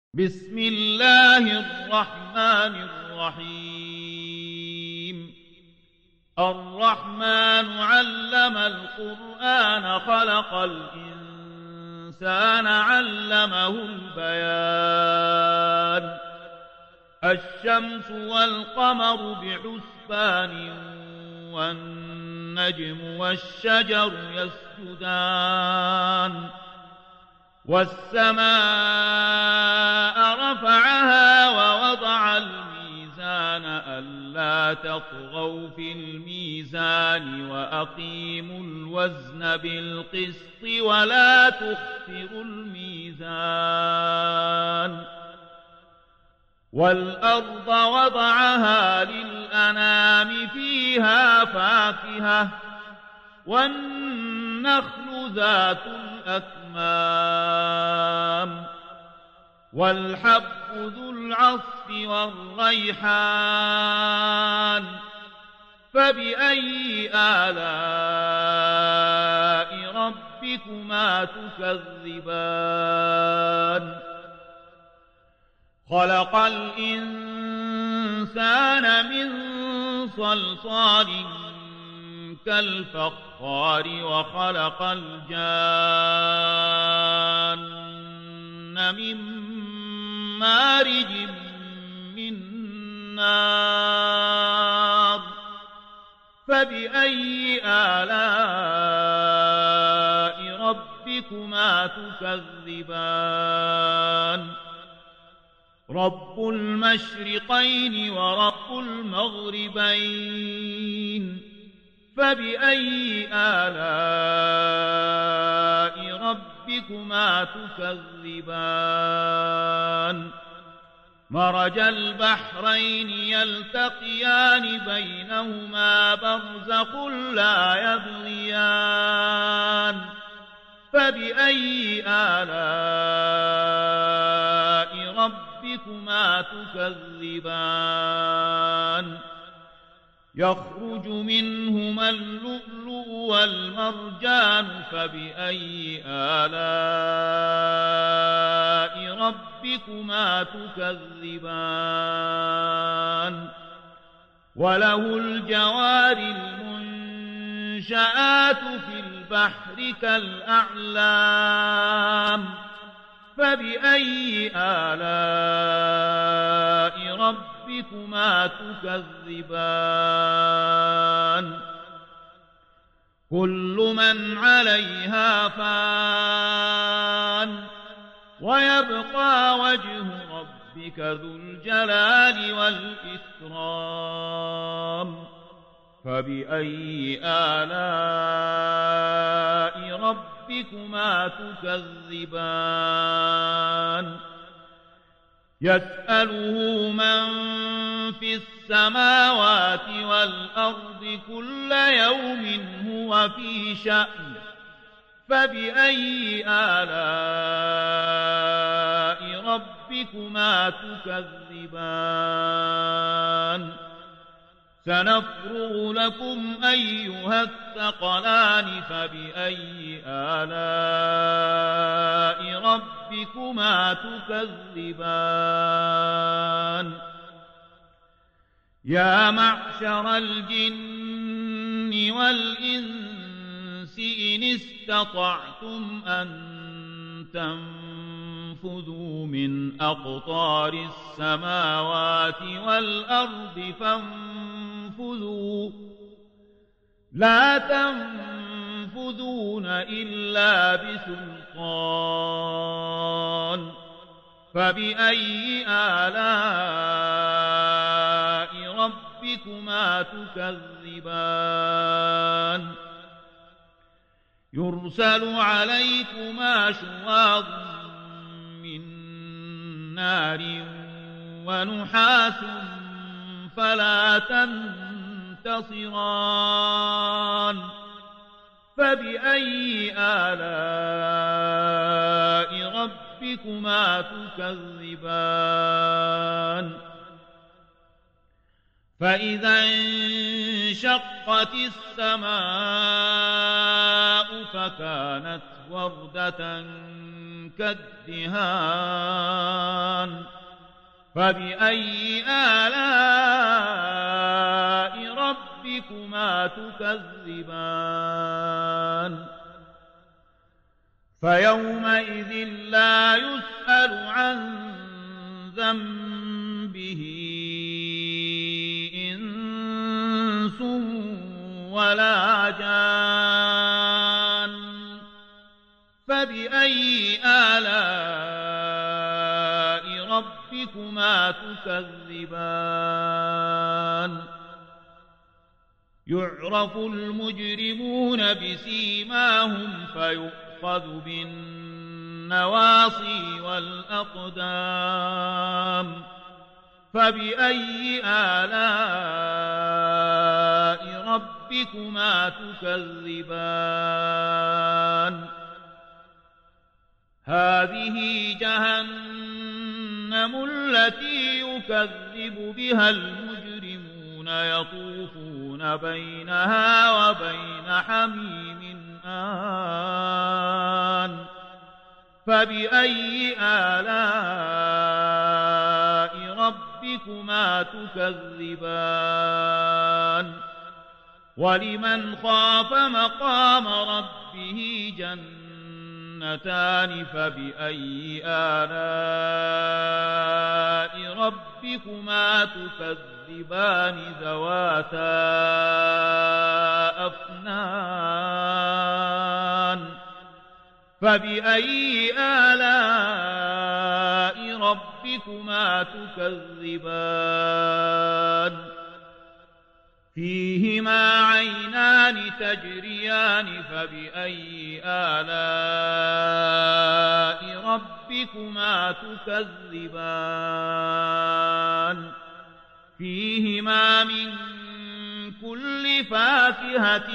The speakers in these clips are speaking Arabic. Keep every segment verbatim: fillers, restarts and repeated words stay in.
بسم الله الرحمن الرحيم الرحمن علم القرآن خلق الإنسان علمه البيان الشمس والقمر بحسبان والنجم والشجر يسجدان والسماء رفعها ووضع الميزان ألا تطغوا في الميزان وأقيموا الوزن بالقسط ولا تخسروا الميزان والأرض وضعها للأنام فيها فاكهة والنخل ذات الأكمام والحب ذو العصف والريحان فبأي آلاء ربكما تكذبان خلق الإنسان من صلصال كالفخار وخلق الجان من مارج من نار فبأي آلاء ربكما تكذبان رب المشرقين ورب المغربين فبأي آلاء ربكما تكذبان مرج البحرين يلتقيان بينهما برزخ لا يبغيان فبأي آلاء ربكما تكذبان يخرج منهما اللؤلؤ والمرجان فبأي آلاء ربكما تكذبان وله الجوار المنشآت في البحر كالأعلام فبأي آلاء ربكما تكذبان كل من عليها فان ويبقى وجه ربك ذو الجلال والإكرام فبأي آلاء ربكما تكذبان يسأله من في السماوات والأرض كل يوم هو في شأن فبأي آلاء ربكما تكذبان سنفرغ لكم أيها الثقلان فبأي آلاء ربكما تكذبان يا معشر الجن والإنس إن استطعتم أن تنفذوا من أقطار السماوات والأرض فانفذوا لا تنفذون إلا بسلطان فبأي آلاء ربكما تكذبان يرسل عليكما شواظ من نار ونحاس فلا تنتصران فبأي آلاء ربكما تكذبان فإذا انشقت السماء فكانت وردة كالدهان فبأي آلاء ربكما تكذبان فيومئذ لا يسأل عن ذنبه إنس ولا جان فبأي آلاء ربكما تكذبان يعرف المجرمون بسيماهم فيؤخذ بالنواصي والأقدام فبأي آلاء ربكما تكذبان هذه جهنم التي يكذب بها المجرمون يطوفون بينها وبين حميم آن فبأي آلاء ربكما تكذبان ولمن خاف مقام ربه جنتان فبأي آلاء ربكما تكذبان ذواتا أفنان فبأي آلاء ربكما تكذبان فيهما عينان تجريان فبأي آلاء ربكما تكذبان فيهما من كل فاكهة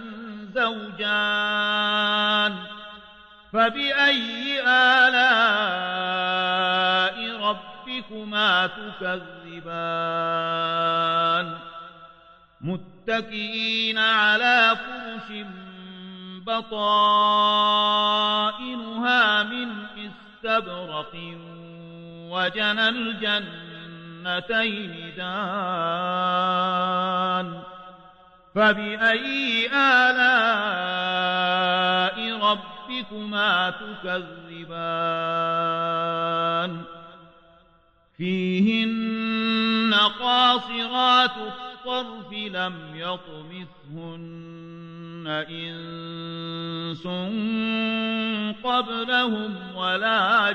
زوجان فبأي آلاء ربكما تكذبان متكئين على فرش بطائنها من استبرق وجنى الجنتين دان فبأي آلاء ربكما تكذبان فيهن قاصرات الطرف لم يطمثهن إنس قبلهم ولا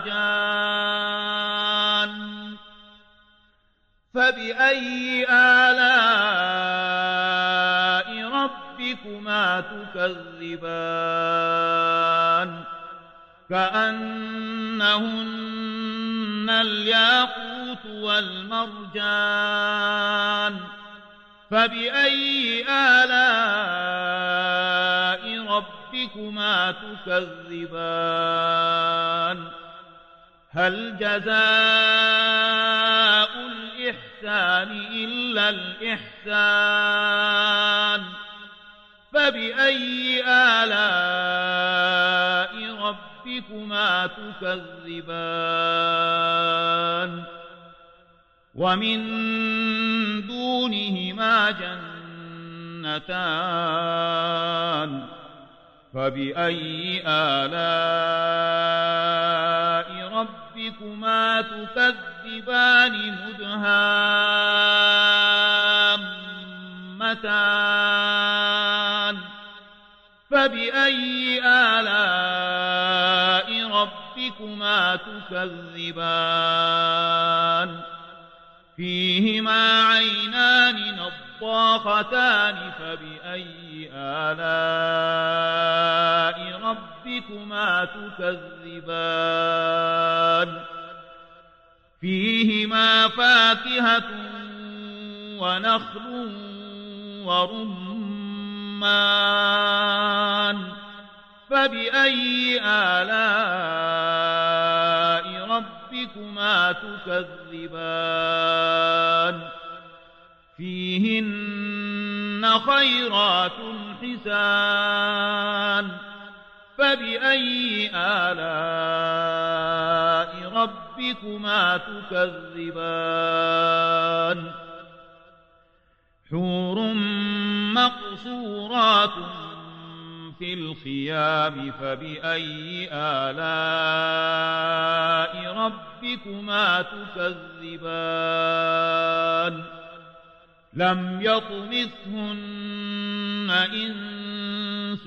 جان فبأي آلاء ربكما تكذبان كأنهن الياقوت والمرجان فبأي آلاء ربكما تكذبان هل جزاء الإحسان إلا الإحسان فبأي آلاء ربكما تكذبان ومن دونهما جنتان فبأي آلاء ربكما تكذبان مدهامتان فبأي آلاء ربكما تكذبان فيهما عينان نضاختان فبأي آلاء ربكما تكذبان فيهما فاكهة ونخل ورمان فبأي آلاء ربكما تكذبان فيهن خيرات حسان فبأي آلاء ربكما ربكما تكذبان حور مقصورات في الخيام فبأي آلاء ربكما تكذبان لم يطمثهن إنس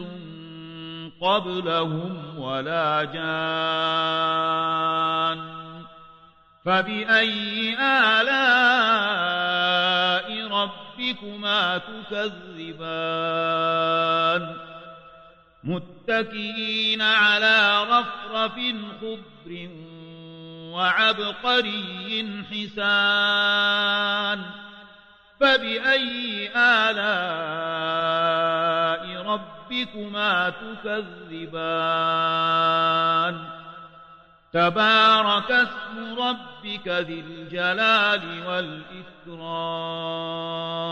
قبلهم ولا جان فبأي آلاء ربكما تكذبان متكئين على رفرف خضر وعبقري حسان فبأي آلاء ربكما تكذبان تبارك اسم ربك ذي الجلال والإكرام